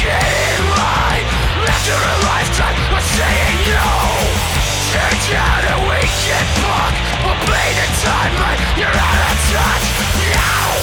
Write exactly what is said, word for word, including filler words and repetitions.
in line after a lifetime of saying no. Tear down a weekend punk, will bleed the timeline. You're out of touch now.